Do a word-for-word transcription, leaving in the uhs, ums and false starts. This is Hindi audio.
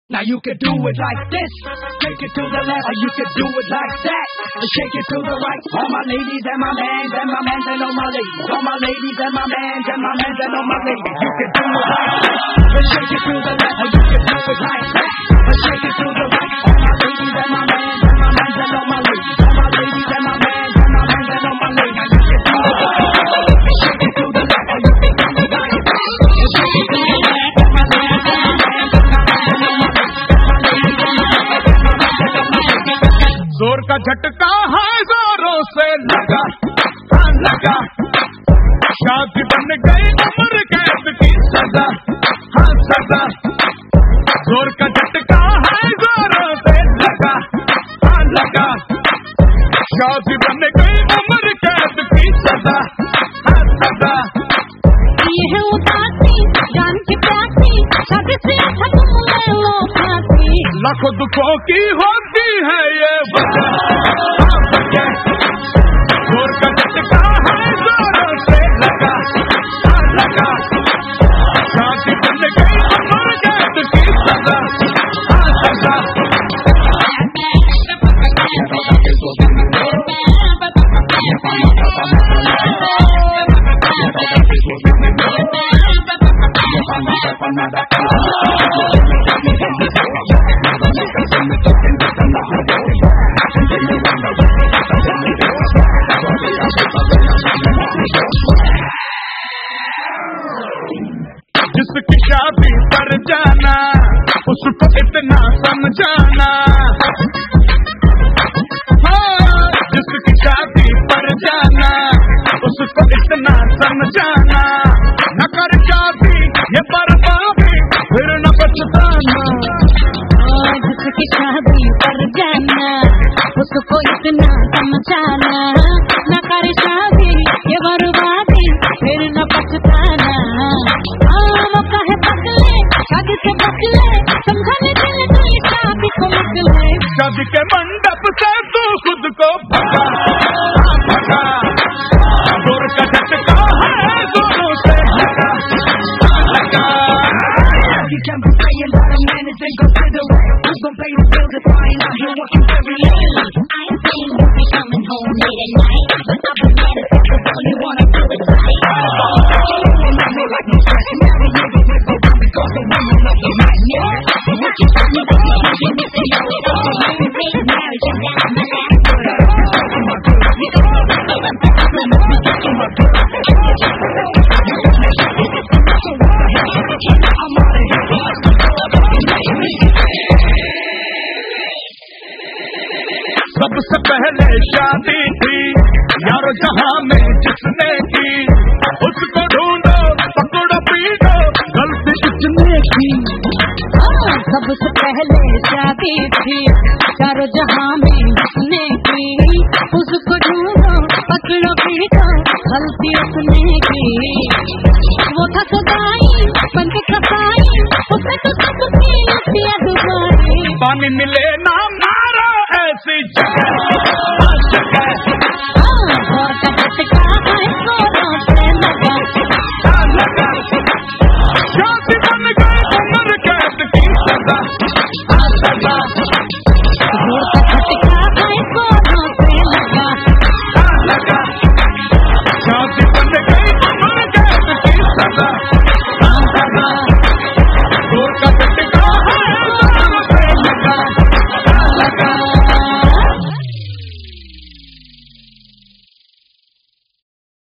Now you can do it like this, take it to the left, or you can do it like that, shake it to the right. All my ladies and my mans and my mans and all my ladies, all my ladies and my mans and my mans and all my ladies. You can do it like this, shake it to the left, or you can do it like that, shake it to the right. All my ladies and my mans and my mans and all my ladies, all my ladies and my mans and my mans and all my ladies. You can do it like this, shake it to the left, or you can do it like that, shake it to the left. All my ladies and my mans and my mans and all my ladies. जोर का झटका है जोरों से लगा, हाँ लगा, शादी बन गई उम्र कैद की सजा, हाँ सजा। जोर का झटका है जोरों से लगा, हाँ लगा, शादी बन गई उम्र कैद की सजा, हाँ सजा। ये है उदासी जान की प्यासी, शादी से अच्छा तुम ले लो फांसी। लाखों दुखों की होती है ये वजह, जोर का झटका है जोरों से लगा, हाँ लगा, शादी बन गई उम्र कैद की सजा, हाँ सजा। जिसकी शादी पर जाना उसको इतना समझाना, हाँ जिसकी शादी पर जाना उसको इतना समझाना, न कर शादी ये बर्बादी फिर न पछताना। जिसकी शादी पर जाना उसको इतना समझाना, न कर शादी ये बर्बादी फिर न पछताना। कहे बदले शादी से बदले, समझाने दिल कोई शादी को निकले। शादी के मंडप से तू खुद को भगा, भगा, जोर का झटका है जोरों से लगा, लगा। You can be paying by the minutes and consider it. Who's gonna pay the bills if I ain't out here working very late? I ain't saying you be coming home late at night, but I've been mad at you because you wanna do it right. You know me like no stress, never live it with it because the woman love you right, yeah. But what you tell me about me, you need to know it all. You think marriage is that I'm an actor. You're my girl, you don't know what I'm about. You're my girl, you're my girl. I'm out of here. सबसे पहले शादी थी यारो जहां में जिसने की, उसको ढूंढो पकड़ो पीटो गलती किसने की। सबसे पहले शादी थी यारो जहां में जिसने की, उसको ढूंढो पकड़ो पीटो गलती उसने की। वो था सदाई बन के कसाई, उसने तो सबकी लतियां डुबाई। पानी मिले